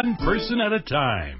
one person at a time.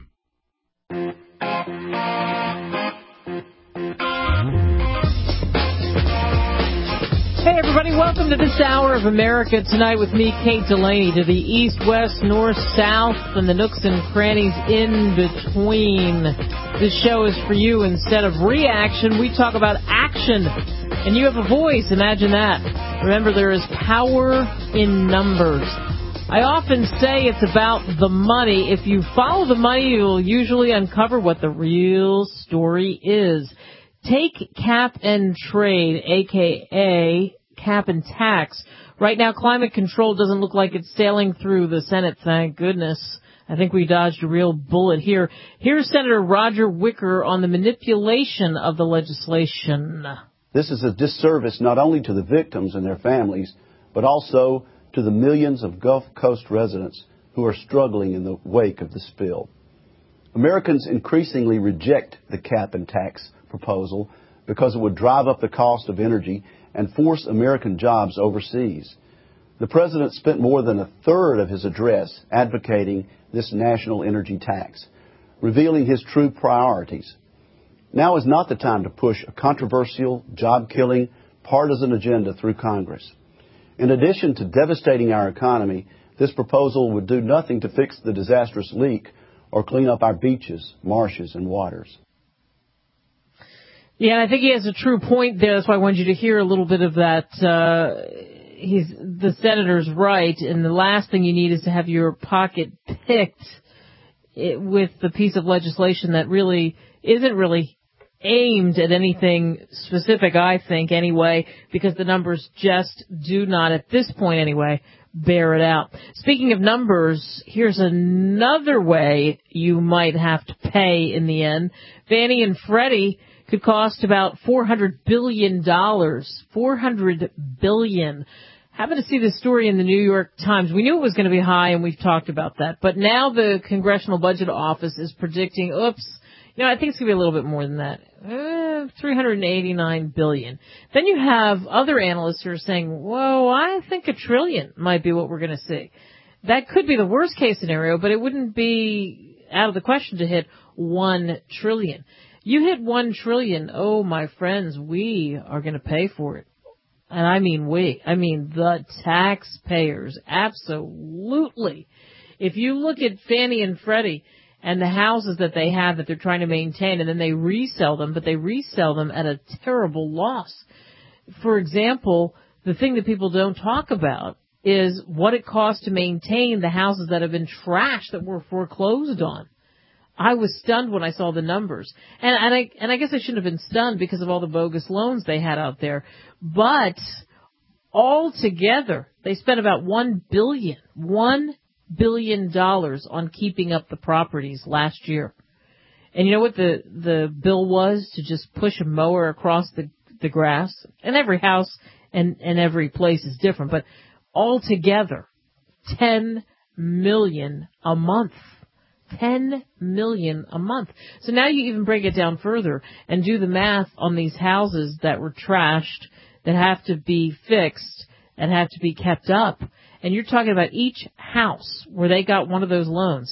Hey, everybody, welcome to this hour of America Tonight with me, Kate Delaney, to the east, west, north, south, and the nooks and crannies in between. This show is for you. Instead of reaction, we talk about action. And you have a voice. Imagine that. Remember, there is power in numbers. I often say it's about the money. If you follow the money, you'll usually uncover what the real story is. Take cap and trade, a.k.a. cap and tax. Right now, climate control doesn't look like it's sailing through the Senate, thank goodness. I think we dodged a real bullet here. Here's Senator Roger Wicker on the manipulation of the legislation. This is a disservice not only to the victims and their families, but also to the millions of Gulf Coast residents who are struggling in the wake of the spill. Americans increasingly reject the cap and tax proposal because it would drive up the cost of energy and force American jobs overseas. The president spent more than a third of his address advocating this national energy tax, revealing his true priorities. Now is not the time to push a controversial, job-killing, partisan agenda through Congress. In addition to devastating our economy, this proposal would do nothing to fix the disastrous leak or clean up our beaches, marshes, and waters. Yeah, I think he has a true point there. That's why I wanted you to hear a little bit of that. The senator's right, and the last thing you need is to have your pocket picked with the piece of legislation that really isn't really aimed at anything specific, I think, anyway, because the numbers just do not, at this point anyway, bear it out. Speaking of numbers, here's another way you might have to pay in the end. Fannie and Freddie could cost about $400 billion. $400 billion. Happened to see this story in the New York Times. We knew it was going to be high, and we've talked about that. But now the Congressional Budget Office is predicting, I think it's going to be a little bit more than that. $389 billion. Then you have other analysts who are saying, whoa, I think $1 trillion might be what we're going to see. That could be the worst case scenario, but it wouldn't be out of the question to hit $1 trillion. You hit $1 trillion, oh, my friends, we are going to pay for it. And I mean the taxpayers, absolutely. If you look at Fannie and Freddie and the houses that they have that they're trying to maintain, and then they resell them, but they resell them at a terrible loss. For example, the thing that people don't talk about is what it costs to maintain the houses that have been trashed, that were foreclosed on. I was stunned when I saw the numbers. And I guess I shouldn't have been stunned because of all the bogus loans they had out there. But altogether, they spent about $1 billion on keeping up the properties last year. And you know what the bill was? To just push a mower across the grass. And every house and every place is different. But altogether, $10 million a month. $10 million a month. So now you even break it down further and do the math on these houses that were trashed, that have to be fixed and have to be kept up. And you're talking about each house where they got one of those loans,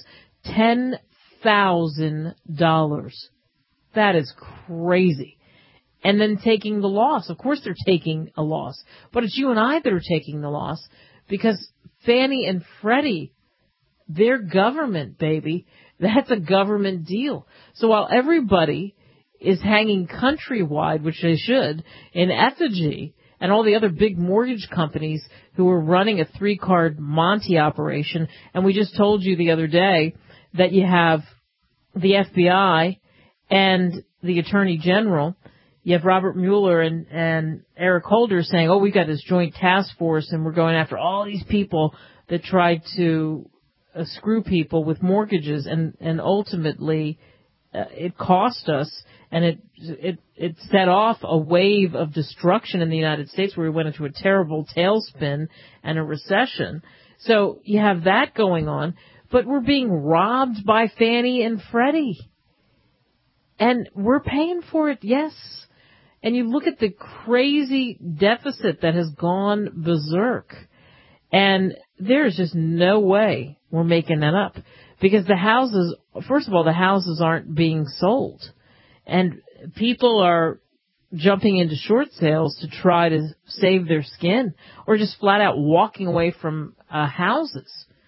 $10,000. That is crazy. And then taking the loss. Of course they're taking a loss. But it's you and I that are taking the loss, because Fannie and Freddie, they're government, baby. That's a government deal. So while everybody is hanging countrywide, which they should, in effigy, and all the other big mortgage companies who are running a 3-card Monte operation, and we just told you the other day that you have the FBI and the Attorney General, you have Robert Mueller and Eric Holder saying, we've got this joint task force and we're going after all these people that tried to screw people with mortgages, and ultimately it cost us, and it set off a wave of destruction in the United States where we went into a terrible tailspin and a recession. So you have that going on, but we're being robbed by Fannie and Freddie. And we're paying for it, yes. And you look at the crazy deficit that has gone berserk. And there's just no way we're making that up. because the houses, first of all, the houses aren't being sold. And people are jumping into short sales to try to save their skin, or just flat out walking away from houses.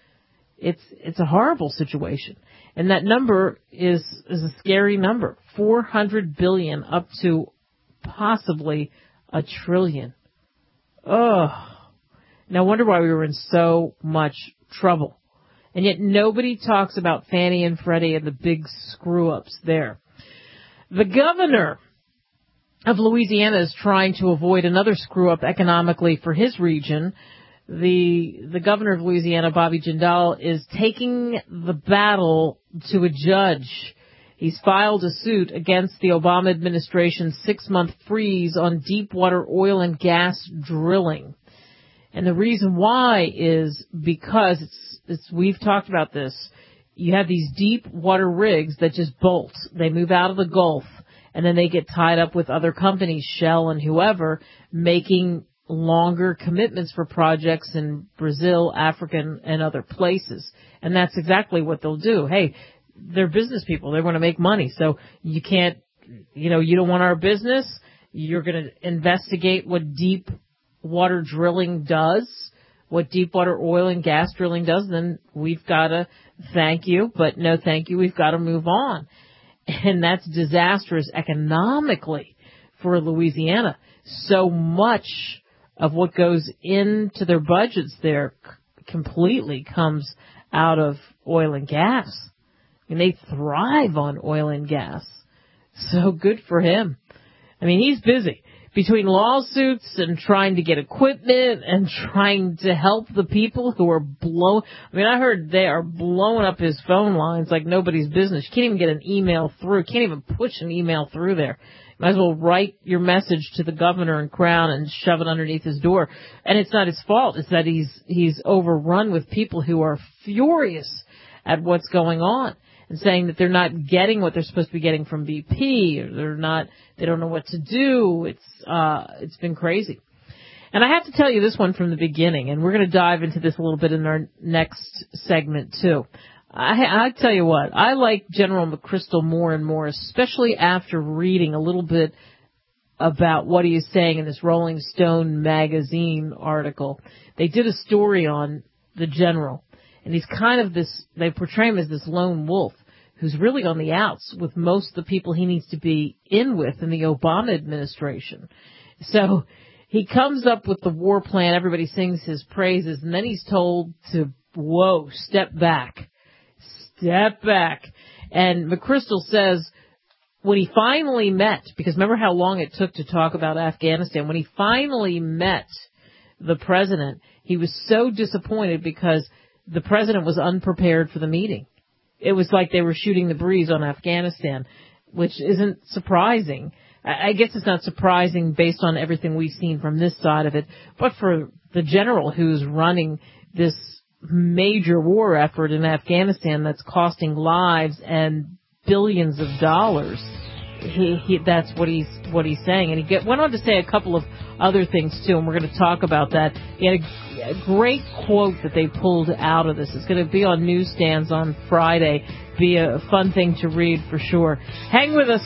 It's a horrible situation. And that number is a scary number. 400 billion up to possibly $1 trillion. Ugh. No wonder why we were in so much trouble. And yet nobody talks about Fannie and Freddie and the big screw-ups there. The governor of Louisiana is trying to avoid another screw-up economically for his region. The governor of Louisiana, Bobby Jindal, is taking the battle to a judge. He's filed a suit against the Obama administration's 6-month freeze on deepwater oil and gas drilling. And the reason why is because we've talked about this. You have these deep water rigs that just bolt. They move out of the Gulf, and then they get tied up with other companies, Shell and whoever, making longer commitments for projects in Brazil, Africa, and other places. And that's exactly what they'll do. Hey, they're business people. They want to make money. So you can't, you don't want our business. You're going to investigate what deep water drilling does, what deep water oil and gas drilling does, then we've got to thank you, but no thank you. We've got to move on. And that's disastrous economically for Louisiana. So much of what goes into their budgets there completely comes out of oil and gas. And they thrive on oil and gas. So good for him. I mean, he's busy between lawsuits and trying to get equipment and trying to help the people who are I heard they are blowing up his phone lines like nobody's business. You can't even get an email through. Can't even push an email through there. You might as well write your message to the governor and crown and shove it underneath his door. And it's not his fault. It's that he's overrun with people who are furious at what's going on and saying that they're not getting what they're supposed to be getting from BP, or they don't know what to do. It's been crazy. And I have to tell you this one from the beginning, and we're going to dive into this a little bit in our next segment too. I tell you what, I like General McChrystal more and more, especially after reading a little bit about what he is saying in this Rolling Stone magazine article. They did a story on the general. And he's kind of they portray him as this lone wolf who's really on the outs with most of the people he needs to be in with in the Obama administration. So he comes up with the war plan. Everybody sings his praises. And then he's told to, step back. Step back. And McChrystal says when he finally met, because remember how long it took to talk about Afghanistan, when he finally met the president, he was so disappointed because the president was unprepared for the meeting. It was like they were shooting the breeze on Afghanistan, which isn't surprising. I guess it's not surprising based on everything we've seen from this side of it, but for the general who's running this major war effort in Afghanistan that's costing lives and billions of dollars, that's what he's saying. And he went on to say a couple of other things too, and we're going to talk about that. He had a great quote that they pulled out of this. It's going to be on newsstands on Friday. Be a fun thing to read for sure. Hang with us.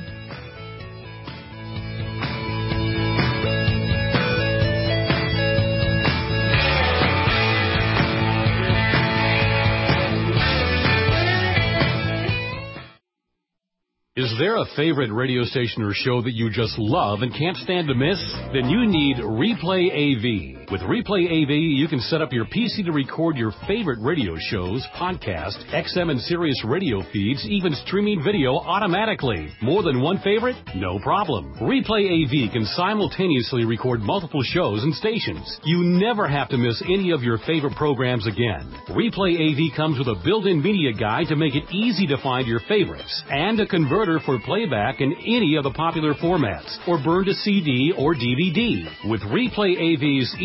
Is there a favorite radio station or show that you just love and can't stand to miss? Then you need Replay AV. With Replay AV, you can set up your PC to record your favorite radio shows, podcasts, XM and Sirius radio feeds, even streaming video automatically. More than one favorite? No problem. Replay AV can simultaneously record multiple shows and stations. You never have to miss any of your favorite programs again. Replay AV comes with a built-in media guide to make it easy to find your favorites and a converter for playback in any of the popular formats or burn to CD or DVD. With Replay AV's easy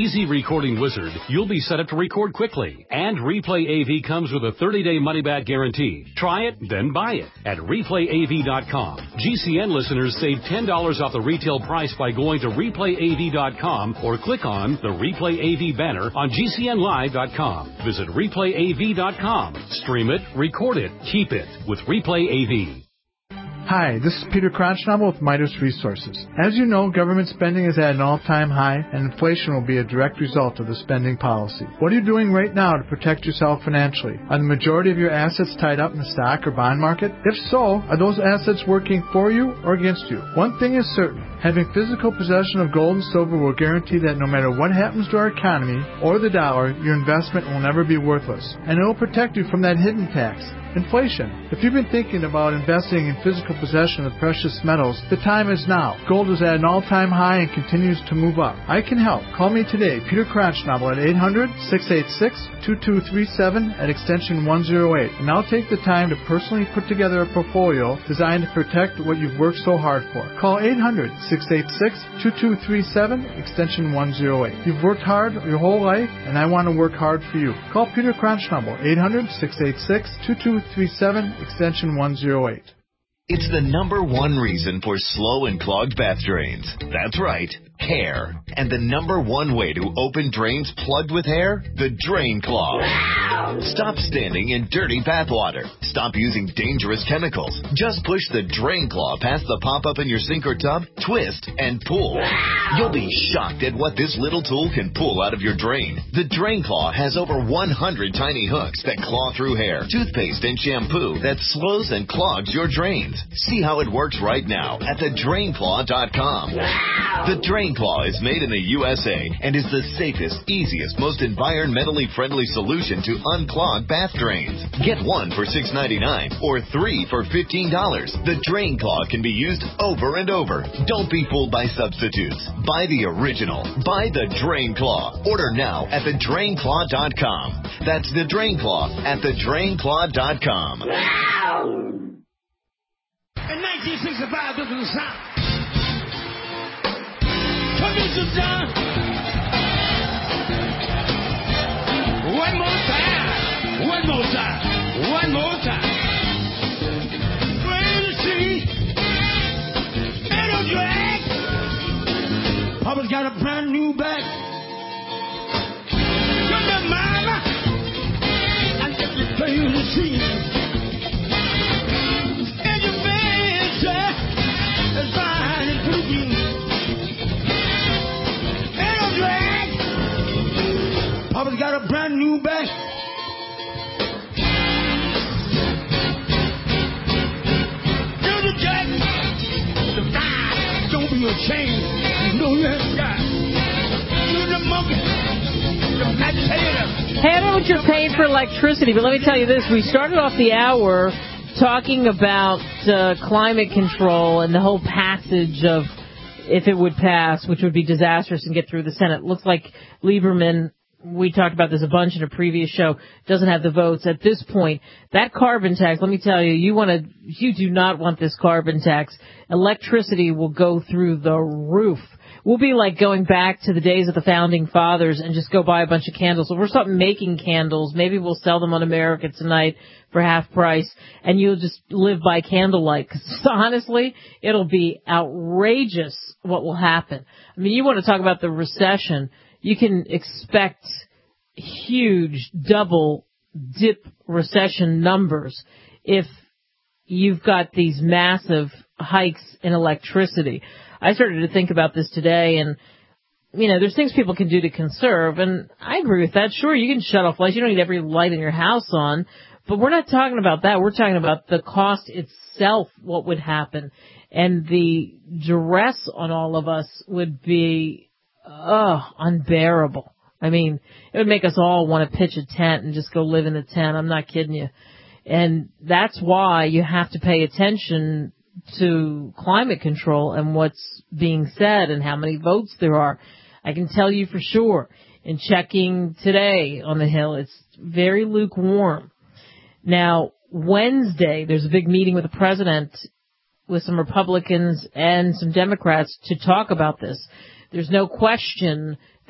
easy recording wizard, you'll be set up to record quickly. And Replay AV comes with a 30-day money-back guarantee. Try it, then buy it at ReplayAV.com. GCN listeners save $10 off the retail price by going to ReplayAV.com or click on the Replay AV banner on GCNLive.com. Visit ReplayAV.com. Stream it, record it, keep it with Replay AV. Hi, this is Peter Cronschnabel with Midas Resources. As you know, government spending is at an all-time high, and inflation will be a direct result of the spending policy. What are you doing right now to protect yourself financially? Are the majority of your assets tied up in the stock or bond market? If so, are those assets working for you or against you? One thing is certain. Having physical possession of gold and silver will guarantee that no matter what happens to our economy or the dollar, your investment will never be worthless, and it will protect you from that hidden tax, inflation. If you've been thinking about investing in physical possession of precious metals, the time is now. Gold is at an all-time high and continues to move up. I can help. Call me today, Peter Cronschnabel, at 800-686-2237 at extension 108, and I'll take the time to personally put together a portfolio designed to protect what you've worked so hard for. Call 800-686-2237, extension 108. You've worked hard your whole life, and I want to work hard for you. Call Peter Cronschnabel, 800-686-2237, extension 108. It's the number one reason for slow and clogged bath drains. That's right, hair. And the number one way to open drains plugged with hair? The Drain Claw. Stop standing in dirty bath water. Stop using dangerous chemicals. Just push the Drain Claw past the pop-up in your sink or tub, twist, and pull. You'll be shocked at what this little tool can pull out of your drain. The Drain Claw has over 100 tiny hooks that claw through hair, toothpaste, and shampoo that slows and clogs your drains. See how it works right now at thedrainclaw.com. The Drain Claw is made in the USA and is the safest, easiest, most environmentally friendly solution to unclog bath drains. Get one for $6.99 or three for $15. The Drain Claw can be used over and over. Don't be fooled by substitutes. Buy the original. Buy the Drain Claw. Order now at thedrainclaw.com. That's the Drain Claw at thedrainclaw.com. In 1965, this was the sound. Come in, John. One more time. One more time. One more time. Where the sea ain't no drag. Papa's got a brand new bag. Come to mama and let me play the scene. Papa's got a brand new bag. Here's the jack. The fire. Don't be ashamed. You know you have got. You're the monkey. The agitator. Hey, I don't know what you're paying for electricity, but let me tell you this. We started off the hour talking about climate control and the whole passage of if it would pass, which would be disastrous and get through the Senate. It looks like Lieberman, we talked about this a bunch in a previous show, doesn't have the votes. At this point, that carbon tax, let me tell you, you do not want this carbon tax. Electricity will go through the roof. We'll be like going back to the days of the founding fathers and just go buy a bunch of candles. So if we're starting making candles, maybe we'll sell them on America Tonight for half price, and you'll just live by candlelight. Because honestly, it'll be outrageous what will happen. I mean, you want to talk about the recession. You can expect huge double-dip recession numbers if you've got these massive hikes in electricity. I started to think about this today, and, you know, there's things people can do to conserve, and I agree with that. Sure, you can shut off lights. You don't need every light in your house on, but we're not talking about that. We're talking about the cost itself, what would happen, and the duress on all of us would be unbearable. I mean, it would make us all want to pitch a tent and just go live in a tent. I'm not kidding you. And that's why you have to pay attention to climate control and what's being said and how many votes there are. I can tell you for sure, in checking today on the Hill, it's very lukewarm. Now, Wednesday, there's a big meeting with the president with some Republicans and some Democrats to talk about this. There's no question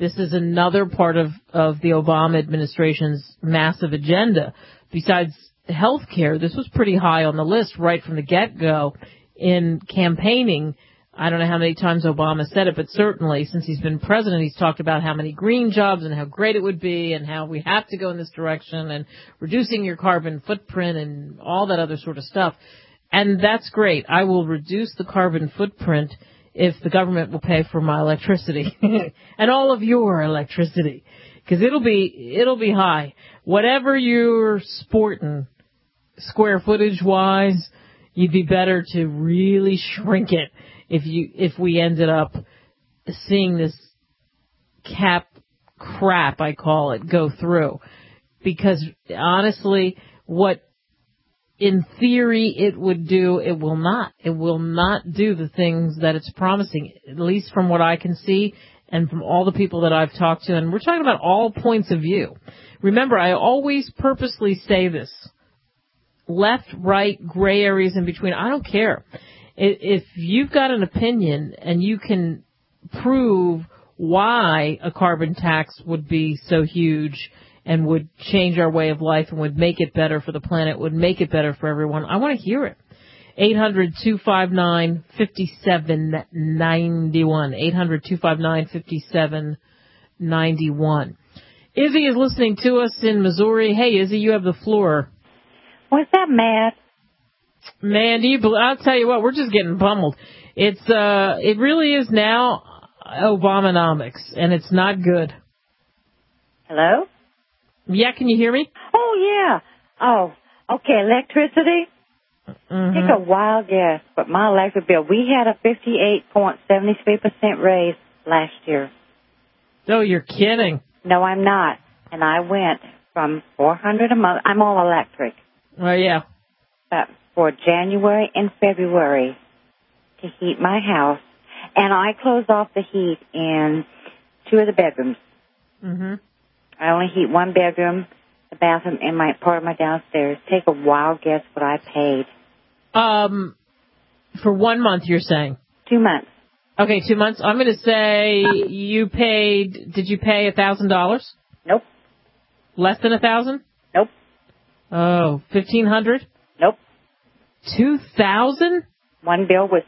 This is another part of the Obama administration's massive agenda. Besides health care, this was pretty high on the list right from the get-go in campaigning. I don't know how many times Obama said it, but certainly since he's been president, he's talked about how many green jobs and how great it would be and how we have to go in this direction and reducing your carbon footprint and all that other sort of stuff. And that's great. I will reduce the carbon footprint if the government will pay for my electricity and all of your electricity, because it'll be high. Whatever you're sporting, square footage wise, you'd be better to really shrink it if we ended up seeing this cap crap, I call it, go through. Because honestly, what in theory it would do, it will not. It will not do the things that it's promising, at least from what I can see and from all the people that I've talked to. And we're talking about all points of view. Remember, I always purposely say this. Left, right, gray areas in between, I don't care. If you've got an opinion and you can prove why a carbon tax would be so huge and would change our way of life and would make it better for the planet, would make it better for everyone, I want to hear it. 800-259-5791. 800-259-5791. Izzy is listening to us in Missouri. Hey, Izzy, you have the floor. What's up, Matt? Man, I'll tell you what, we're just getting pummeled. It really is now Obamanomics, and it's not good. Hello? Yeah, can you hear me? Oh, yeah. Oh, okay, electricity? Mm-hmm. Take a wild guess, but my electric bill, we had a 58.73% raise last year. Oh, you're kidding. No, I'm not. And I went from $400 a month. I'm all electric. Oh, yeah. But for January and February to heat my house, and I closed off the heat in 2 of the bedrooms. Mm-hmm. I only heat 1 bedroom, the bathroom, and my part of my downstairs. Take a wild guess what I paid. For 1 month, you're saying? 2 months. Okay, 2 months. I'm going to say you paid. Did you pay $1,000? Nope. Less than 1,000? Nope. Oh, 1,500? Nope. 2,000? One bill was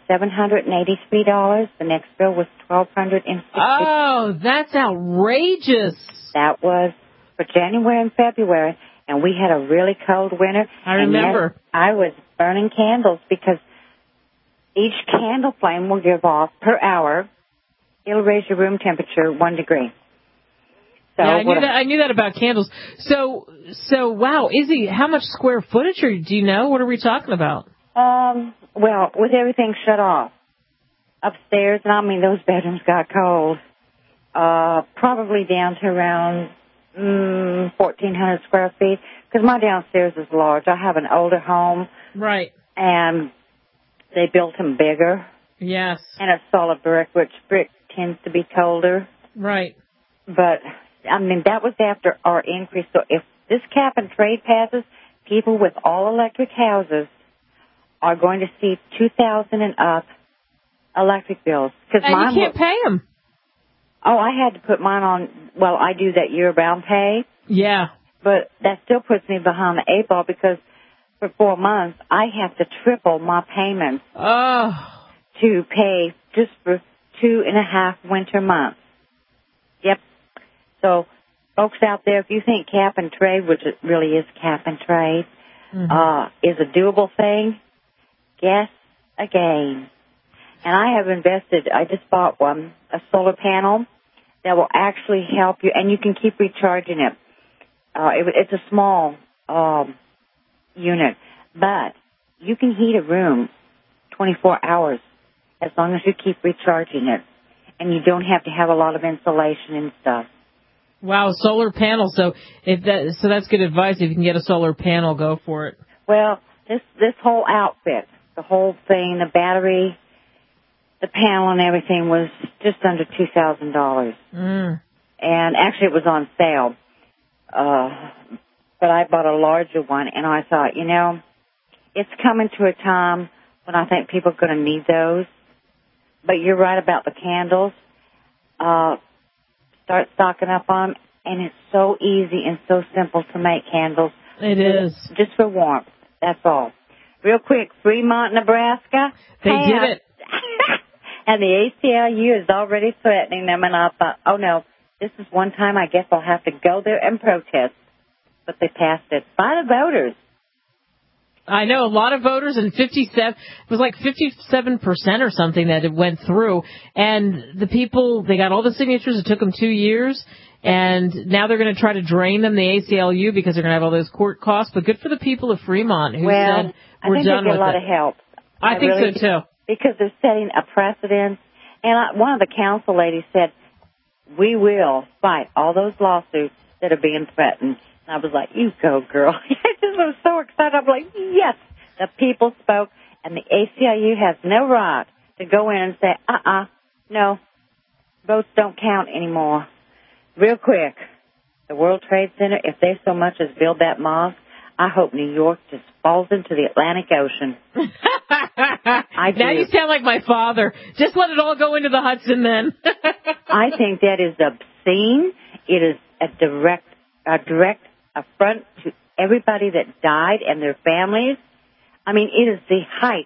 $783. The next bill was $1,260. Oh, that's outrageous. That was for January and February, and we had a really cold winter. I remember. And I was burning candles because each candle flame will give off per hour. It'll raise your room temperature 1 degree. So yeah, I knew that about candles. So wow, Izzy, how much square footage do you know? What are we talking about? Well, with everything shut off upstairs, and I mean those bedrooms got cold. Probably down to around 1,400 square feet, because my downstairs is large. I have an older home. Right. And they built them bigger. Yes. And it's solid brick, which brick tends to be colder. Right. But, I mean, that was after our increase. So if this cap and trade passes, people with all electric houses are going to see 2,000 and up electric bills. And you can't pay them. Oh, I had to put mine on, well, I do that year-round pay. Yeah. But that still puts me behind the 8 ball because for 4 months, I have to triple my payments to pay just for 2.5 winter months. Yep. So, folks out there, if you think cap and trade, which it really is cap and trade, is a doable thing, guess again. And I have invested, I just bought one, a solar panel that will actually help you, and you can keep recharging it. It's a small unit, but you can heat a room 24 hours as long as you keep recharging it, and you don't have to have a lot of insulation and stuff. Wow, solar panel. So that's good advice. If you can get a solar panel, go for it. Well, this whole outfit, the whole thing, the battery, the panel and everything was just under $2,000. And actually it was on sale. But I bought a larger one, and I thought, it's coming to a time when I think people are going to need those. But you're right about the candles. start stocking up on them. And it's so easy and so simple to make candles. It is. Just for warmth. That's all. Real quick, Fremont, Nebraska. They did it. And the ACLU is already threatening them. And I thought, oh, no, this is one time I guess I'll have to go there and protest. But they passed it by the voters. I know a lot of voters, and 57, it was like 57% or something that it went through. And the people, they got all the signatures. It took them 2 years. And now they're going to try to drain them, the ACLU, because they're going to have all those court costs. But good for the people of Fremont who said, we're done with it. I think they get a lot of help. I think so, too. Because they're setting a precedent. And one of the council ladies said, we will fight all those lawsuits that are being threatened. And I was like, you go, girl. I just was so excited. I'm like, yes, the people spoke. And the ACLU has no right to go in and say, no, votes don't count anymore. Real quick, the World Trade Center, if they so much as build that mosque, I hope New York just falls into the Atlantic Ocean. Now you sound like my father. Just let it all go into the Hudson then. I think that is obscene. It is a direct affront to everybody that died and their families. I mean, it is the height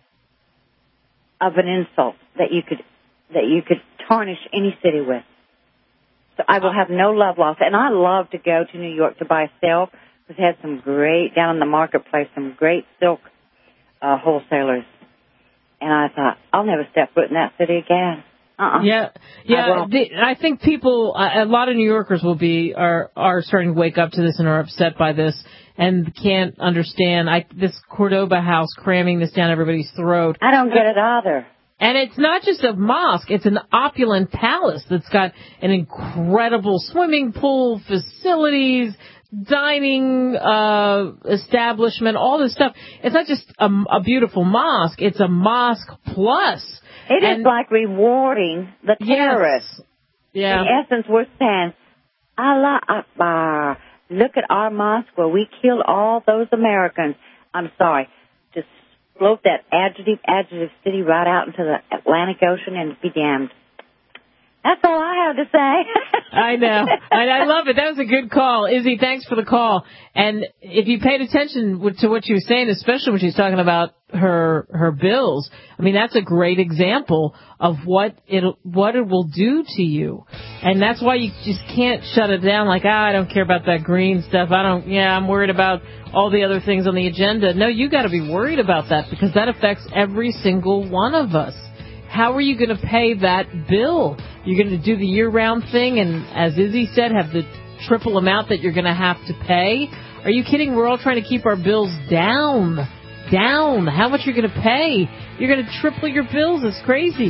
of an insult that you could tarnish any city with. So I will have no love lost. And I love to go to New York to buy silk. We've had some great, down in the marketplace, some great silk wholesalers. And I thought, I'll never step foot in that city again. Yeah. I think people, a lot of New Yorkers are starting to wake up to this and are upset by this and can't understand this Cordoba house cramming this down everybody's throat. I don't get it either. And it's not just a mosque, it's an opulent palace that's got an incredible swimming pool, facilities, dining establishment, all this stuff. It's not just a beautiful mosque, it's a mosque plus. It is like rewarding the terrorists. Yeah. In essence, we're saying, Allah Akbar, look at our mosque where we killed all those Americans. I'm sorry. Just float that adjective city right out into the Atlantic Ocean and be damned. That's all I have to say. I know. I love it. That was a good call. Izzy, thanks for the call. And if you paid attention to what she was saying, especially when she was talking about her bills, I mean, that's a great example of what it will do to you. And that's why you just can't shut it down like, I don't care about that green stuff. I'm worried about all the other things on the agenda. No, you got to be worried about that because that affects every single one of us. How are you going to pay that bill? You're going to do the year-round thing and, as Izzy said, have the triple amount that you're going to have to pay? Are you kidding? We're all trying to keep our bills down. How much you're going to pay? You're going to triple your bills. It's crazy.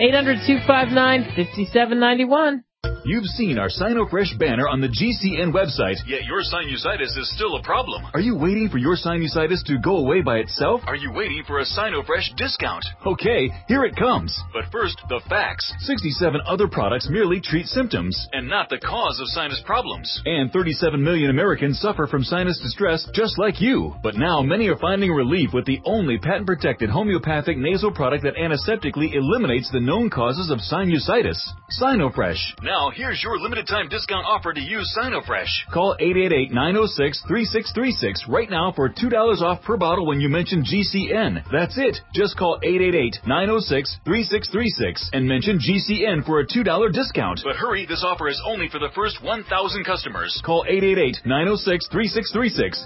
800-259-5791. You've seen our SinoFresh banner on the GCN website, yet your sinusitis is still a problem. Are you waiting for your sinusitis to go away by itself? Are you waiting for a SinoFresh discount? Okay, here it comes. But first, the facts. 67 other products merely treat symptoms and not the cause of sinus problems. And 37 million Americans suffer from sinus distress just like you. But now many are finding relief with the only patent-protected homeopathic nasal product that antiseptically eliminates the known causes of sinusitis. SinoFresh. Now, here's your limited time discount offer to use SinoFresh. Call 888-906-3636 right now for $2 off per bottle when you mention GCN. That's it. Just call 888-906-3636 and mention GCN for a $2 discount. But hurry, this offer is only for the first 1,000 customers. Call 888-906-3636.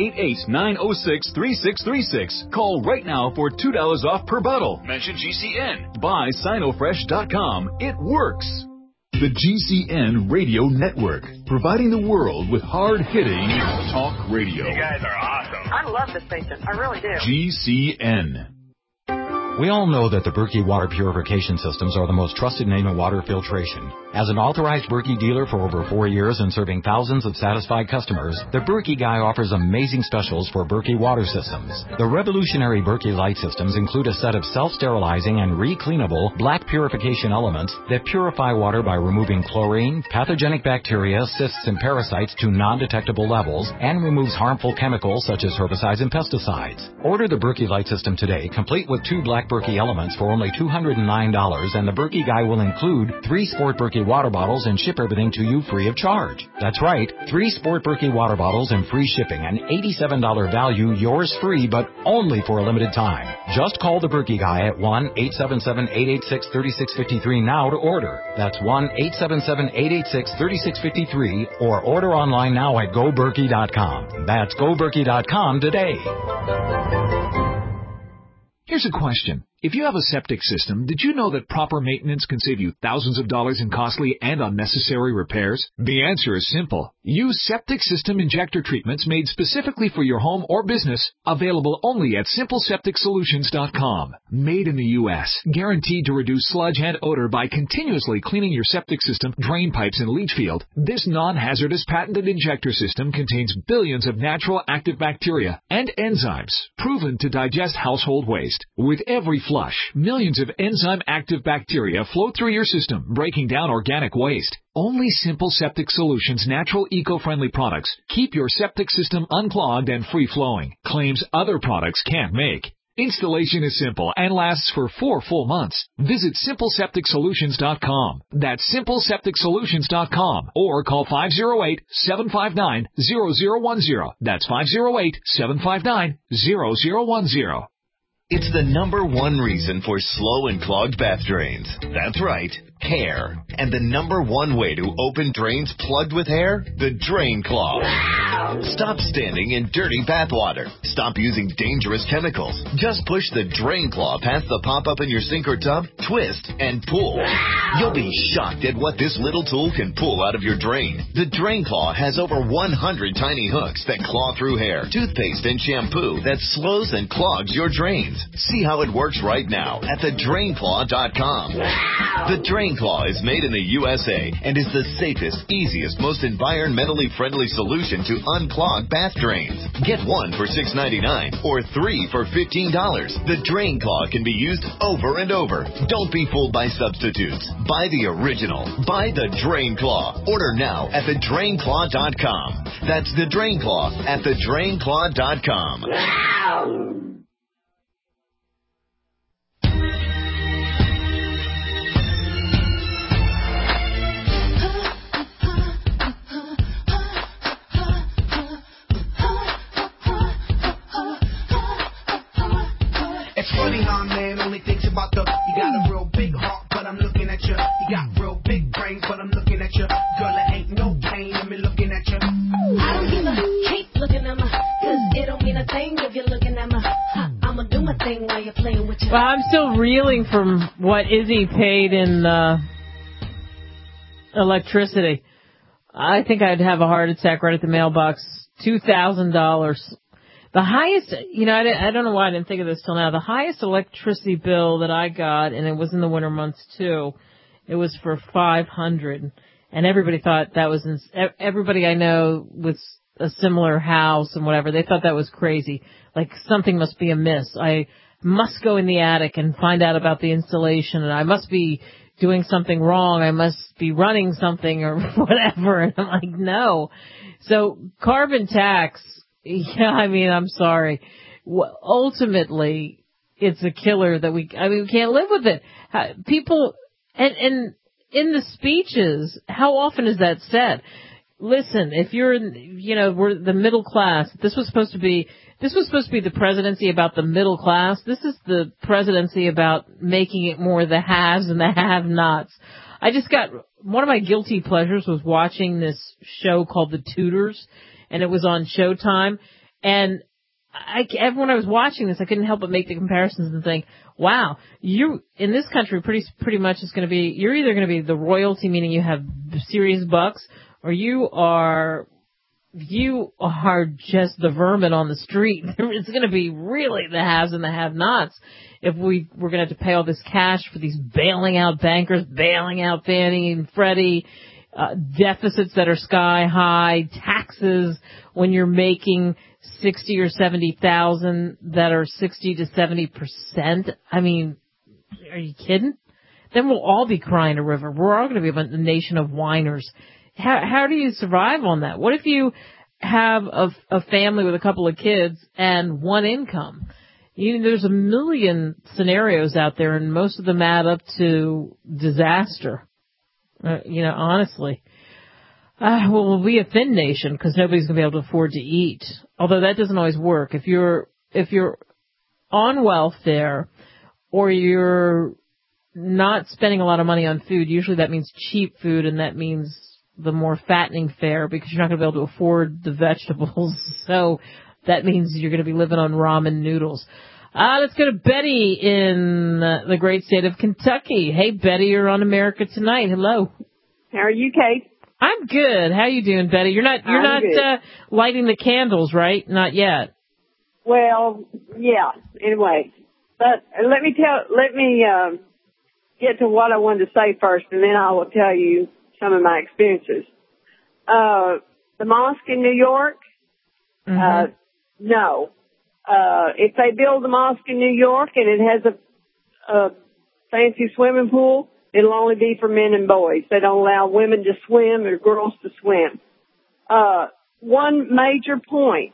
888-906-3636. Call right now for $2 off per bottle. Mention GCN. Buy SinoFresh.com. It works. The GCN Radio Network, providing the world with hard-hitting talk radio. You guys are awesome. I love this station. I really do. GCN. We all know that the Berkey water purification systems are the most trusted name in water filtration. As an authorized Berkey dealer for over 4 years and serving thousands of satisfied customers, the Berkey Guy offers amazing specials for Berkey water systems. The revolutionary Berkey Light systems include a set of self-sterilizing and re-cleanable black purification elements that purify water by removing chlorine, pathogenic bacteria, cysts, and parasites to non-detectable levels and removes harmful chemicals such as herbicides and pesticides. Order the Berkey Light system today, complete with 2 black Berkey Elements for only $209, and the Berkey Guy will include 3 Sport Berkey water bottles and ship everything to you free of charge. That's right, 3 Sport Berkey water bottles and free shipping, an $87 value, yours free, but only for a limited time. Just call the Berkey Guy at 1-877-886-3653 now to order. That's 1-877-886-3653, or order online now at GoBerkey.com. That's GoBerkey.com today. Here's a question. If you have a septic system, did you know that proper maintenance can save you thousands of dollars in costly and unnecessary repairs? The answer is simple. Use septic system injector treatments made specifically for your home or business, available only at simplesepticsolutions.com. Made in the U.S., guaranteed to reduce sludge and odor by continuously cleaning your septic system, drain pipes, and leach field. This non-hazardous patented injector system contains billions of natural active bacteria and enzymes proven to digest household waste. With every flush, millions of enzyme-active bacteria flow through your system, breaking down organic waste. Only Simple Septic Solutions natural eco-friendly products keep your septic system unclogged and free-flowing, claims other products can't make. Installation is simple and lasts for 4 full months. Visit simplesepticsolutions.com. That's simplesepticsolutions.com, or call 508-759-0010. That's 508-759-0010. It's the #1 reason for slow and clogged bath drains. That's right, hair. And the #1 way to open drains plugged with hair? The Drain Claw. Stop standing in dirty bath water. Stop using dangerous chemicals. Just push the Drain Claw past the pop-up in your sink or tub, twist, and pull. You'll be shocked at what this little tool can pull out of your drain. The Drain Claw has over 100 tiny hooks that claw through hair, toothpaste, and shampoo that slows and clogs your drains. See how it works right now at thedrainclaw.com. The Drain Claw is made in the USA and is the safest, easiest, most environmentally friendly solution to unclog bath drains. Get 1 for $6.99 or 3 for $15. The Drain Claw can be used over and over. Don't be fooled by substitutes. Buy the original. Buy the Drain Claw. Order now at thedrainclaw.com. That's the Drain Claw at thedrainclaw.com. It's funny how a man only thinks about you got a real big heart, but I'm looking at you. You got real big brains, but I'm looking at you. Girl, it ain't no pain in me looking at you. I don't give a keep looking at me, cause it don't mean a thing if you're looking at me. I'ma do my thing while you're playing with you. Well, I'm still reeling from what Izzy paid in electricity. I think I'd have a heart attack right at the mailbox. $2,000. The highest, I don't know why I didn't think of this till now. The highest electricity bill that I got, and it was in the winter months too, it was for $500. And everybody thought that was, everybody I know with a similar house and whatever, they thought that was crazy. Like something must be amiss. I must go in the attic and find out about the installation, and I must be doing something wrong. I must be running something or whatever. And I'm like, no. So carbon tax, yeah, I'm sorry. Ultimately, it's a killer that we can't live with it. People, and in the speeches, how often is that said? Listen, if you're we're the middle class. This was supposed to be the presidency about the middle class. This is the presidency about making it more the haves and the have-nots. I just got, one of my guilty pleasures was watching this show called The Tudors, and it was on Showtime. And when I was watching this, I couldn't help but make the comparisons and think, wow, you, in this country pretty much is going to be, you're either going to be the royalty, meaning you have serious bucks, or you are just the vermin on the street. It's going to be really the haves and the have-nots if we're going to have to pay all this cash for these bailing out bankers, bailing out Fannie and Freddie, deficits that are sky high, taxes when you're making 60 or 70,000 that are 60 to 70%. Are you kidding? Then we'll all be crying a river. We're all going to be a nation of whiners. How do you survive on that? What if you have a family with a couple of kids and one income? There's a million scenarios out there, and most of them add up to disaster. Honestly. We'll be a thin nation because nobody's going to be able to afford to eat. Although that doesn't always work. If you're on welfare or you're not spending a lot of money on food, usually that means cheap food, and that means the more fattening fare because you're not going to be able to afford the vegetables. So that means you're going to be living on ramen noodles. Let's go to Betty in the great state of Kentucky. Hey, Betty, you're on America Tonight. Hello. How are you, Kate? I'm good. How you doing, Betty? You're not lighting the candles, right? Not yet. Well, yeah. Anyway, but let me get to what I wanted to say first, and then I will tell you some of my experiences. The mosque in New York, no. If they build a mosque in New York and it has a fancy swimming pool, it'll only be for men and boys. They don't allow women to swim or girls to swim. One major point,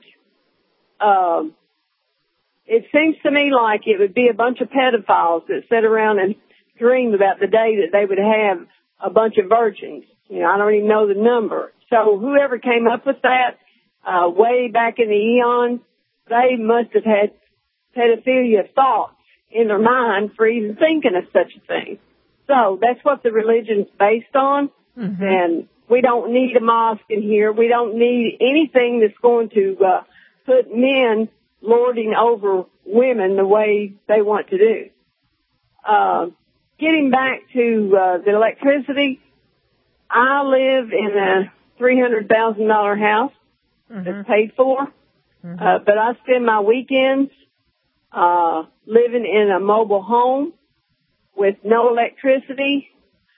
it seems to me like it would be a bunch of pedophiles that sit around and dream about the day that they would have a bunch of virgins. I don't even know the number. So whoever came up with that, way back in the eons, they must have had pedophilia thoughts in their mind for even thinking of such a thing. So that's what the religion's based on. And we don't need a mosque in here. We don't need anything that's going to put men lording over women the way they want to do. Getting back to the electricity, I live in a $300,000 house that's paid for, but I spend my weekends living in a mobile home with no electricity,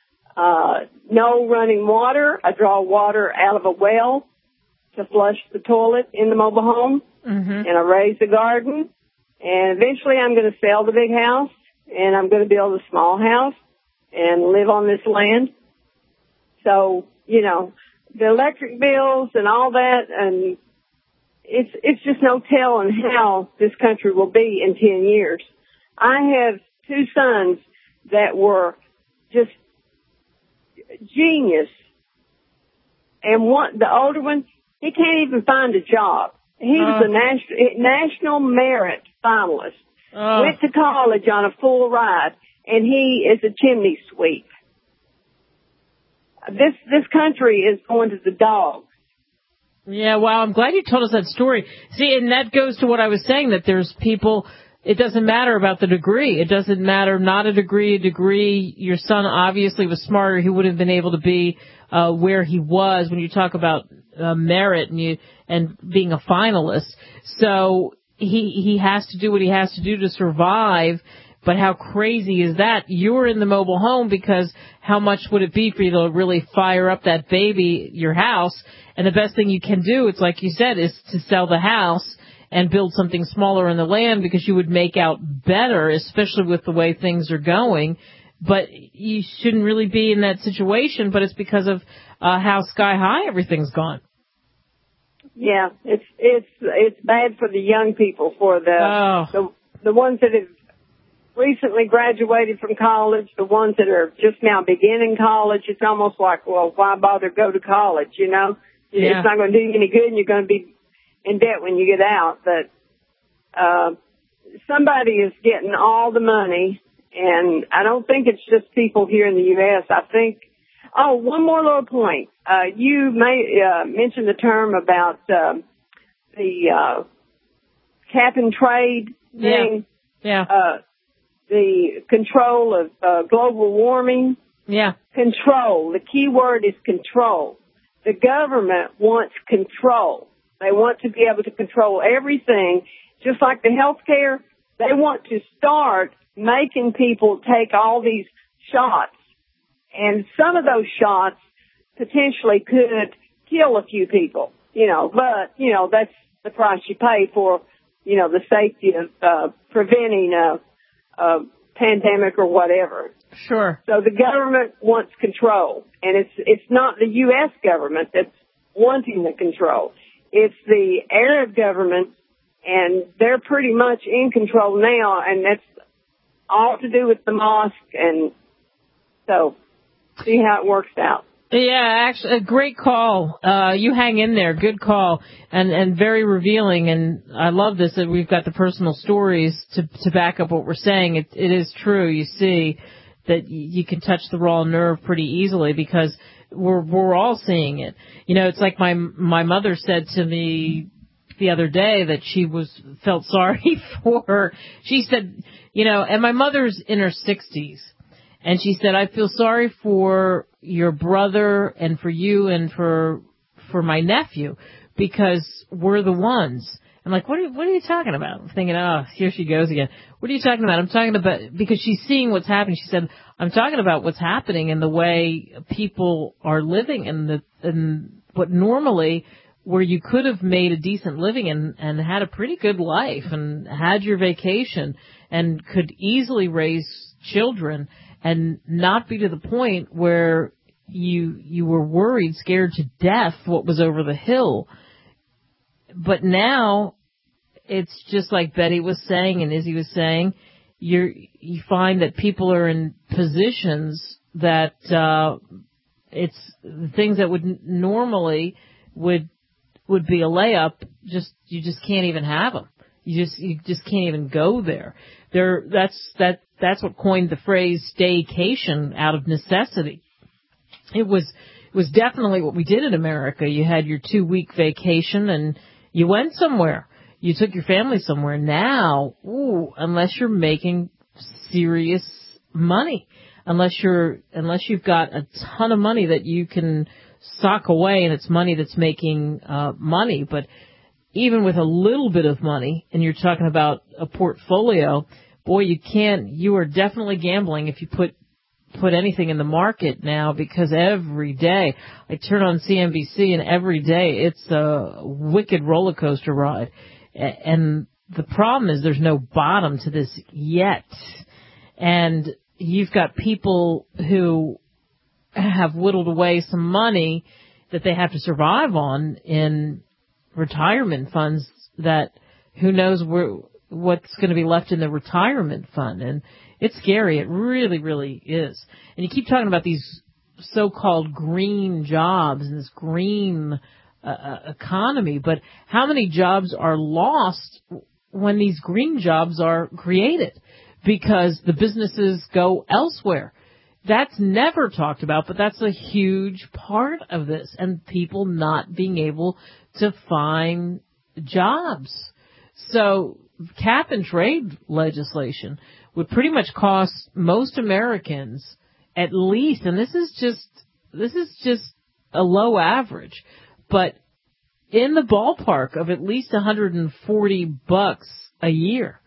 no running water. I draw water out of a well to flush the toilet in the mobile home, and I raise a garden. And eventually I'm going to sell the big house, and I'm going to build a small house and live on this land. So, the electric bills and all that, and it's just no telling how this country will be in 10 years. I have two sons that were just genius. And the older one, he can't even find a job. He was a national merit finalist. Went to college on a full ride, and he is a chimney sweep. This country is going to the dogs. Yeah, wow, I'm glad you told us that story. See, and that goes to what I was saying, that there's people, it doesn't matter about the degree. It doesn't matter, not a degree. Your son obviously was smarter. He wouldn't have been able to be where he was when you talk about merit and being a finalist. So he has to do what he has to do to survive. But how crazy is that? You're in the mobile home because how much would it be for you to really fire up that baby, your house? And the best thing you can do, it's like you said, is to sell the house and build something smaller in the land because you would make out better, especially with the way things are going. But you shouldn't really be in that situation, but it's because of how sky high everything's gone. Yeah, it's bad for the young people, for the ones that have recently graduated from college, the ones that are just now beginning college. It's almost like, well, why bother go to college, Yeah. It's not going to do you any good, and you're going to be in debt when you get out. But somebody is getting all the money, and I don't think it's just people here in the U.S. I think, one more little point. You mentioned the term about the cap and trade thing. Yeah. The control of global warming. Yeah. Control. The key word is control. The government wants control. They want to be able to control everything. Just like the health care, they want to start making people take all these shots. And some of those shots potentially could kill a few people, but, that's the price you pay for, the safety of preventing a pandemic or whatever. Sure. So the government wants control, and it's not the U.S. government that's wanting the control. It's the Arab government and they're pretty much in control now, and that's all to do with the mosque, and so see how it works out. Yeah, actually, a great call. You hang in there. Good call. And very revealing. And I love this that we've got the personal stories to back up what we're saying. It is true. You see that you can touch the raw nerve pretty easily because we're all seeing it. You know, it's like my mother said to me the other day that she felt sorry for her. She said, you know, and my mother's in her 60s. And she said, I feel sorry for your brother and for you and for my nephew because we're the ones. I'm like, what are you talking about? I'm thinking, oh, here she goes again. What are you talking about? I'm talking about, because she's seeing what's happening. She said, I'm talking about what's happening and the way people are living and what normally where you could have made a decent living and had a pretty good life and had your vacation and could easily raise children and not be to the point where you were worried, scared to death what was over the hill. But now it's just like Betty was saying and Izzy was saying, you find that people are in positions that it's things that would normally would be a layup. You just can't even have them. You just can't even go there. That's what coined the phrase staycation out of necessity. It was definitely what we did in America. You had your 2-week vacation and you went somewhere. You took your family somewhere. Now, unless you're making serious money, unless you've got a ton of money that you can sock away and it's money that's making money, but even with a little bit of money, and you're talking about a portfolio, boy, you are definitely gambling if you put anything in the market now, because every day I turn on CNBC and every day it's a wicked roller coaster ride. And the problem is there's no bottom to this yet. And you've got people who have whittled away some money that they have to survive on in retirement funds that who knows what's going to be left in the retirement fund. And it's scary. It really, really is. And you keep talking about these so-called green jobs and this green economy, but how many jobs are lost when these green jobs are created because the businesses go elsewhere? That's never talked about, but that's a huge part of this, and people not being able to find jobs. So cap and trade legislation would pretty much cost most Americans at least, and this is just a low average, but in the ballpark of at least $140 a year.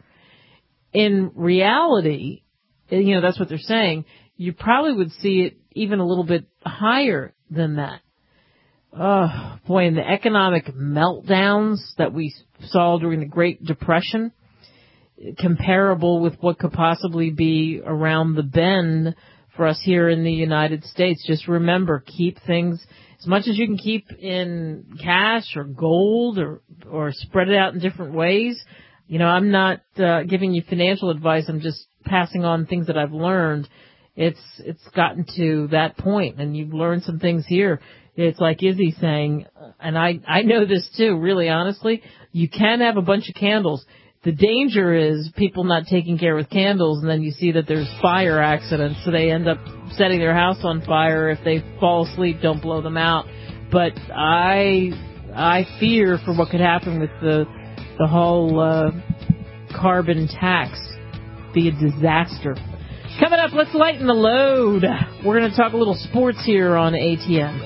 In reality, you know, that's what they're saying. You probably would see it even a little bit higher than that. Oh, boy, and the economic meltdowns that we saw during the Great Depression, comparable with what could possibly be around the bend for us here in the United States. Just remember, keep things as much as you can keep in cash or gold or spread it out in different ways. You know, I'm not giving you financial advice. I'm just passing on things that I've learned. It's gotten to that point, and you've learned some things here. It's like Izzy saying, and I know this too, really honestly, you can have a bunch of candles. The danger is people not taking care with candles, and then you see that there's fire accidents, so they end up setting their house on fire. If they fall asleep, don't blow them out. But I fear for what could happen with the whole carbon tax. Be a disaster. Coming up, let's lighten the load. We're going to talk a little sports here on ATM.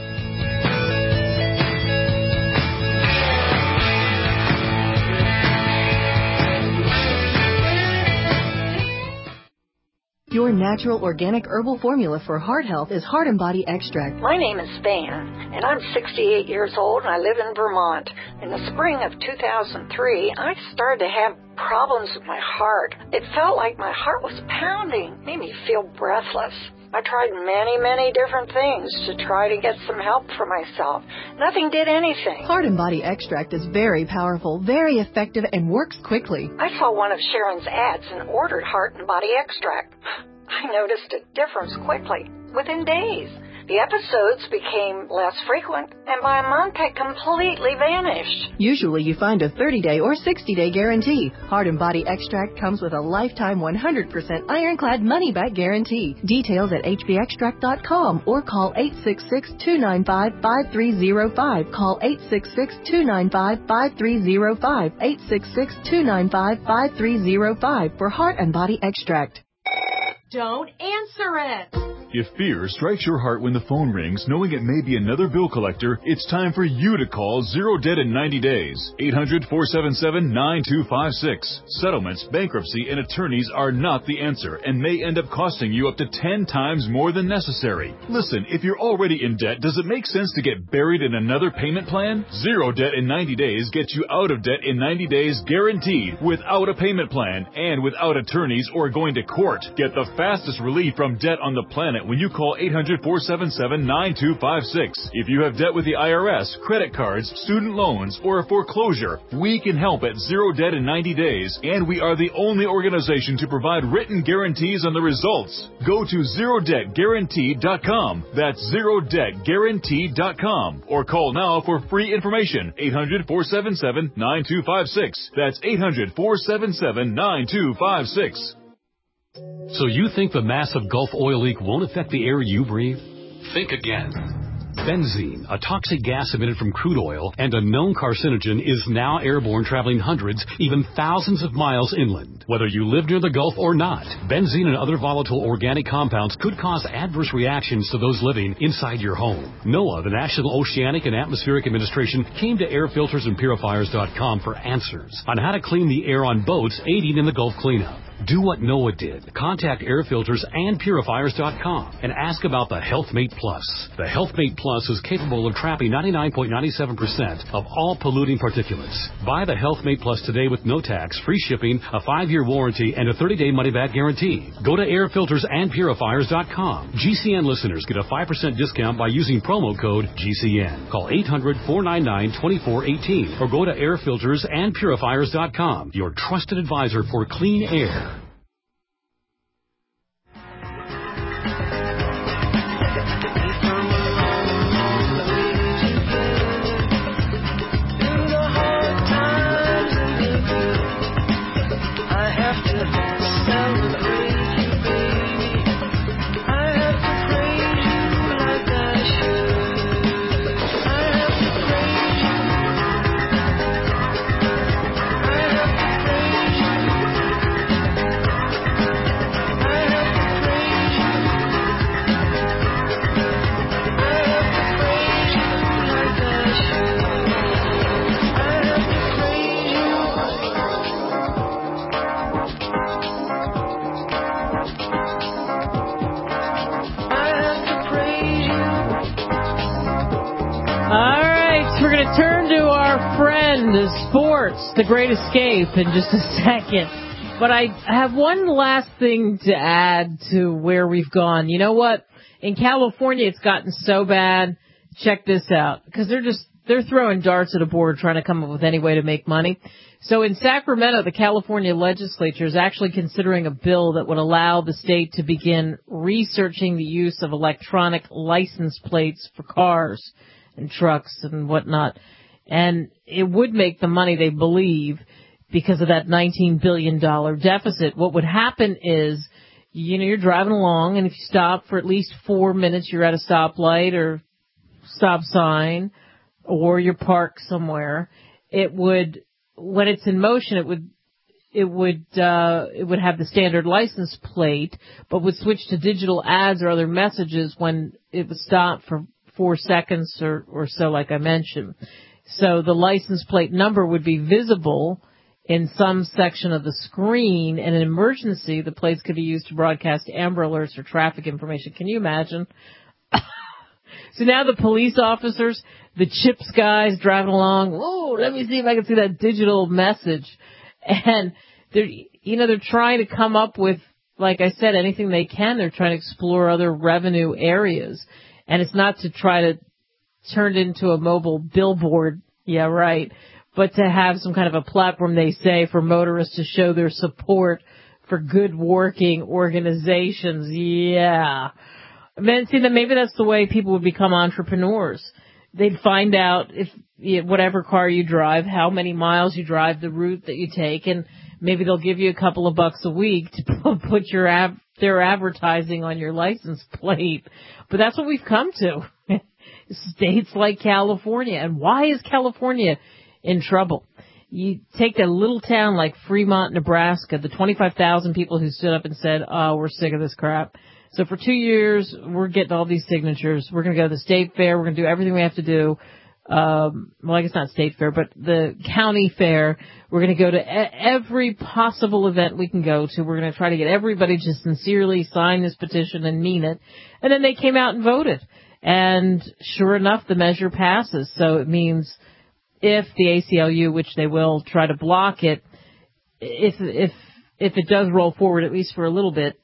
Your natural organic herbal formula for heart health is Heart and Body Extract. My name is Van, and I'm 68 years old, and I live in Vermont. In the spring of 2003, I started to have problems with my heart. It felt like my heart was pounding, made me feel breathless. I tried many, many different things to try to get some help for myself. Nothing did anything. Heart and Body Extract is very powerful, very effective, and works quickly. I saw one of Sharon's ads and ordered Heart and Body Extract. I noticed a difference quickly, within days. The episodes became less frequent, and by a month they completely vanished. Usually you find a 30-day or 60-day guarantee. Heart and Body Extract comes with a lifetime 100% ironclad money-back guarantee. Details at hbextract.com or call 866-295-5305. Call 866-295-5305. 866-295-5305 for Heart and Body Extract. Don't answer it. If fear strikes your heart when the phone rings, knowing it may be another bill collector, it's time for you to call Zero Debt in 90 days. 800-477-9256. Settlements, bankruptcy, and attorneys are not the answer and may end up costing you up to 10 times more than necessary. Listen, if you're already in debt, does it make sense to get buried in another payment plan? Zero Debt in 90 days gets you out of debt in 90 days guaranteed, without a payment plan and without attorneys or going to court. Get the fastest relief from debt on the planet when you call 800-477-9256. If you have debt with the IRS, credit cards, student loans, or a foreclosure, we can help at Zero Debt in 90 days, and we are the only organization to provide written guarantees on the results. Go to ZeroDebtGuaranteed.com. That's ZeroDebtGuaranteed.com. Or call now for free information. 800-477-9256. That's 800-477-9256. So you think the massive Gulf oil leak won't affect the air you breathe? Think again. Benzene, a toxic gas emitted from crude oil and a known carcinogen, is now airborne, traveling hundreds, even thousands of miles inland. Whether you live near the Gulf or not, benzene and other volatile organic compounds could cause adverse reactions to those living inside your home. NOAA, the National Oceanic and Atmospheric Administration, came to airfiltersandpurifiers.com for answers on how to clean the air on boats aiding in the Gulf cleanup. Do what NOAA did. Contact airfiltersandpurifiers.com and ask about the HealthMate Plus. The HealthMate Plus is capable of trapping 99.97% of all polluting particulates. Buy the HealthMate Plus today with no tax, free shipping, a 5-year warranty, and a 30-day money-back guarantee. Go to airfiltersandpurifiers.com. GCN listeners get a 5% discount by using promo code GCN. Call 800-499-2418 or go to airfiltersandpurifiers.com, your trusted advisor for clean air. Sports, The Great Escape, in just a second. But I have one last thing to add to where we've gone. You know what? In California, it's gotten so bad. Check this out. Because they're throwing darts at a board trying to come up with any way to make money. So in Sacramento, the California legislature is actually considering a bill that would allow the state to begin researching the use of electronic license plates for cars and trucks and whatnot. And it would make the money, they believe, because of that $19 billion deficit. What would happen is, you're driving along, and if you stop for at least 4 minutes, you're at a stoplight or stop sign, or you're parked somewhere, it would, when it's in motion, it would have the standard license plate, but would switch to digital ads or other messages when it would stop for 4 seconds or so, like I mentioned. So the license plate number would be visible in some section of the screen, and in an emergency, the plates could be used to broadcast Amber Alerts or traffic information. Can you imagine? So now the police officers, the CHIPS guys driving along, oh, let me see if I can see that digital message. And they're trying to come up with like I said, anything they can. They're trying to explore other revenue areas. And it's not to try to turn it into a mobile billboard. Yeah, right. But to have some kind of a platform, they say, for motorists to show their support for good working organizations. Yeah. Then see, that maybe that's the way people would become entrepreneurs. They'd find out if whatever car you drive, how many miles you drive, the route that you take, and maybe they'll give you a couple of bucks a week to put their advertising on your license plate. But that's what we've come to. States like California. And why is California in trouble? You take a little town like Fremont, Nebraska, the 25,000 people who stood up and said, oh, we're sick of this crap. So for 2 years, we're getting all these signatures. We're going to go to the state fair. We're going to do everything we have to do. Well, I guess not state fair, but the county fair. We're going to go to every possible event we can go to. We're going to try to get everybody to sincerely sign this petition and mean it. And then they came out and voted. And sure enough, the measure passes. So it means if the ACLU, which they will try to block it, if it does roll forward, at least for a little bit,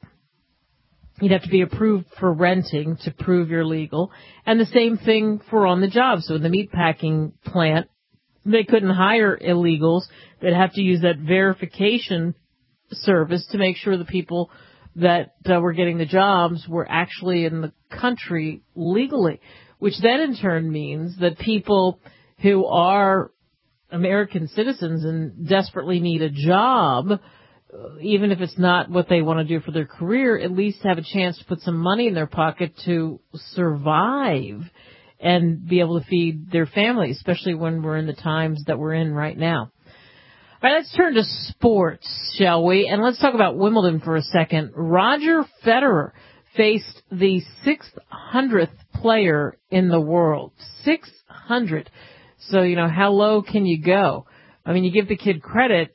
you'd have to be approved for renting to prove you're legal. And the same thing for on the job. So in the meatpacking plant, they couldn't hire illegals. They'd have to use that verification service to make sure the people that were getting the jobs were actually in the country legally, which then in turn means that people who are American citizens and desperately need a job, even if it's not what they want to do for their career, at least have a chance to put some money in their pocket to survive and be able to feed their family, especially when we're in the times that we're in right now. All right, let's turn to sports, shall we? And let's talk about Wimbledon for a second. Roger Federer faced the 600th player in the world. 600. So, how low can you go? I mean, you give the kid credit.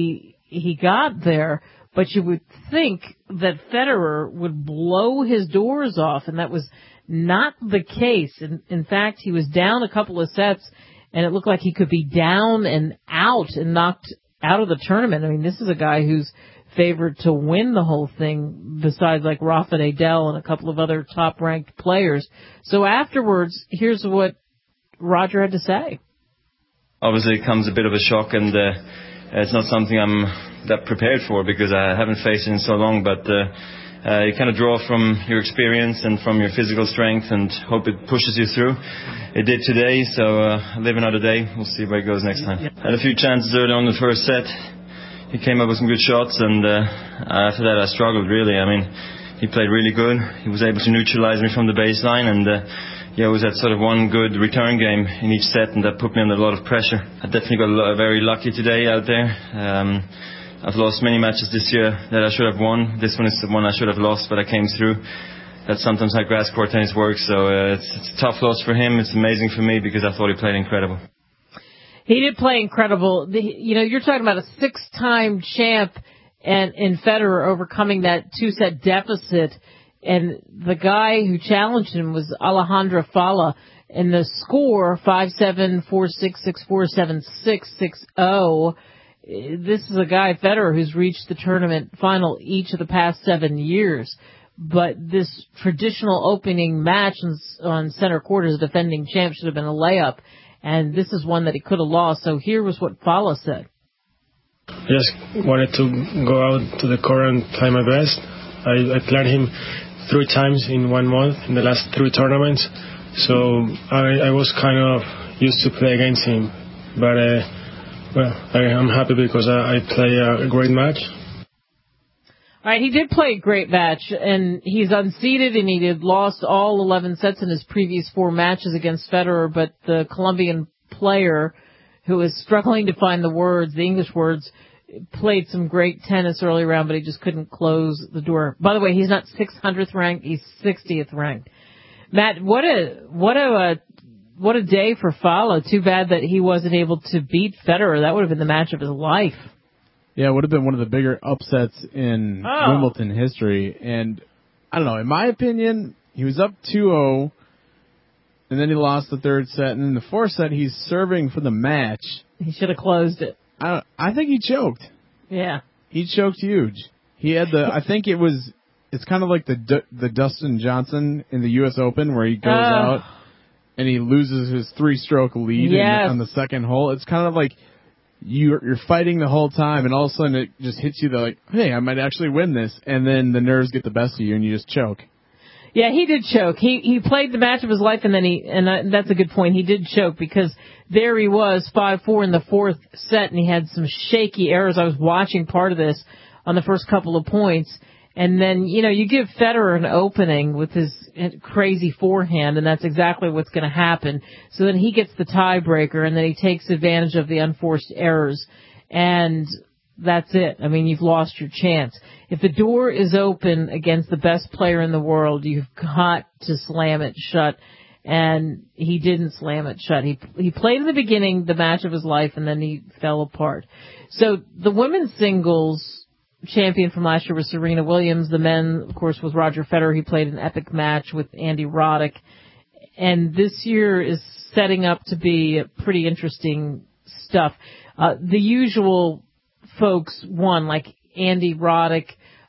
He got there, but you would think that Federer would blow his doors off, and that was not the case. In fact, he was down a couple of sets, and it looked like he could be down and out and knocked out of the tournament. I mean, this is a guy who's favored to win the whole thing, besides like Rafa Nadal and a couple of other top-ranked players. So afterwards, here's what Roger had to say. Obviously, it comes a bit of a shock, and it's not something I'm that prepared for because I haven't faced it in so long, but you kind of draw from your experience and from your physical strength and hope it pushes you through. It did today, so live another day. We'll see where it goes next time. Had a few chances early on in the first set. He came up with some good shots, and after that I struggled really. I mean, he played really good. He was able to neutralize me from the baseline, and it was that sort of one good return game in each set, and that put me under a lot of pressure. I definitely got very lucky today out there. I've lost many matches this year that I should have won. This one is the one I should have lost, but I came through. That's sometimes how grass court tennis works, so it's a tough loss for him. It's amazing for me because I thought he played incredible. He did play incredible. You're talking about a 6-time champ and in Federer overcoming that 2-set deficit. And the guy who challenged him was Alejandro Falla. And the score, 5-7, 4-6, 6-4, 7-6, 6-0. This is a guy, Federer, who's reached the tournament final each of the past 7 years. But this traditional opening match on center court as a defending champ should have been a layup. And this is one that he could have lost. So here was what Falla said. I just wanted to go out to the court and play my best. I played him 3 times in 1 month in the last 3 tournaments. So I was kind of used to play against him. But, I'm happy because I play a great match. All right, he did play a great match, and he's unseeded, and he had lost all 11 sets in his previous 4 matches against Federer, but the Colombian player, who is struggling to find the English words, played some great tennis early round, but he just couldn't close the door. By the way, he's not 600th ranked, he's 60th ranked. Matt, what a day for Falla. Too bad that he wasn't able to beat Federer. That would have been the match of his life. Yeah, it would have been one of the bigger upsets in Wimbledon history. And, I don't know, in my opinion, he was up 2-0, and then he lost the 3rd set. And in the 4th set, he's serving for the match. He should have closed it. I think he choked. Yeah. He choked huge. He had I think it's kind of like the Dustin Johnson in the U.S. Open where he goes out and he loses his 3-stroke lead on the second hole. It's kind of like you're fighting the whole time, and all of a sudden it just hits you like, hey, I might actually win this, and then the nerves get the best of you and you just choke. Yeah, he did choke. He played the match of his life, and then that's a good point. He did choke because there he was, 5-4 in the fourth set, and he had some shaky errors. I was watching part of this on the first couple of points, and then, you give Federer an opening with his crazy forehand, and that's exactly what's going to happen. So then he gets the tiebreaker, and then he takes advantage of the unforced errors, and that's it. I mean, you've lost your chance. If the door is open against the best player in the world, you've got to slam it shut. And he didn't slam it shut. He played in the beginning the match of his life, and then he fell apart. So the women's singles champion from last year was Serena Williams. The men, of course, was Roger Federer. He played an epic match with Andy Roddick. And this year is setting up to be pretty interesting stuff. The usual folks won, like Andy Roddick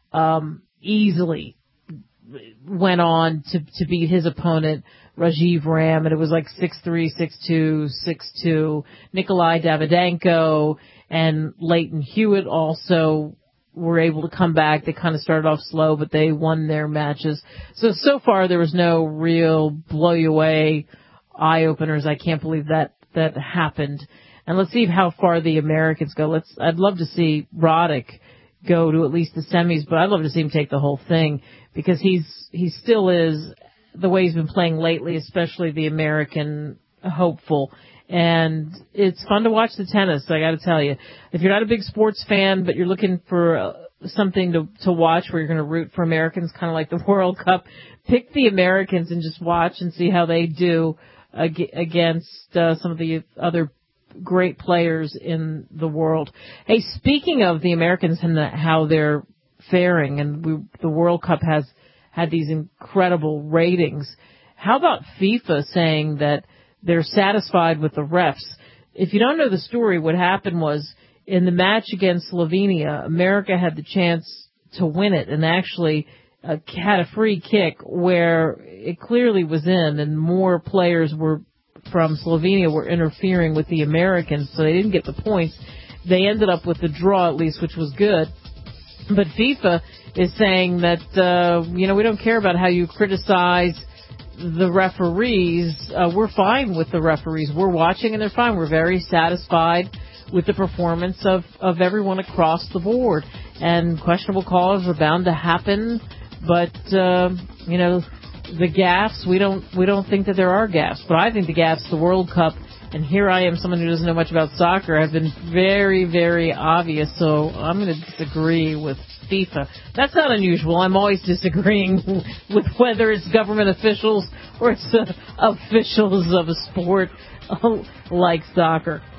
easily went on to beat his opponent, Rajiv Ram, and it was like 6-3, 6-2, 6-2. Nikolai Davydenko and Leighton Hewitt also were able to come back. They kind of started off slow, but they won their matches. So far there was no real blow-you-away eye-openers. I can't believe that happened. And let's see how far the Americans go. I'd love to see Roddick go to at least the semis, but I'd love to see him take the whole thing because he still is, the way he's been playing lately, especially the American hopeful. And it's fun to watch the tennis, I got to tell you. If you're not a big sports fan, but you're looking for something to watch where you're going to root for Americans, kind of like the World Cup, pick the Americans and just watch and see how they do against some of the other great players in the world. Hey, speaking of the Americans and how they're faring, and the World Cup has had these incredible ratings, how about FIFA saying that they're satisfied with the refs? If you don't know the story, what happened was in the match against Slovenia, America had the chance to win it and actually had a free kick where it clearly was in, and more players from Slovenia were interfering with the Americans, so they didn't get the points. They ended up with the draw, at least, which was good. But FIFA is saying that, we don't care about how you criticize the referees. We're fine with the referees. We're watching and they're fine. We're very satisfied with the performance of everyone across the board. And questionable calls are bound to happen, but, the gaffes, we don't think that there are gaffes, but I think the gaffes, the World Cup, and here I am, someone who doesn't know much about soccer, have been very, very obvious, so I'm going to disagree with FIFA. That's not unusual. I'm always disagreeing with whether it's government officials or it's officials of a sport like soccer.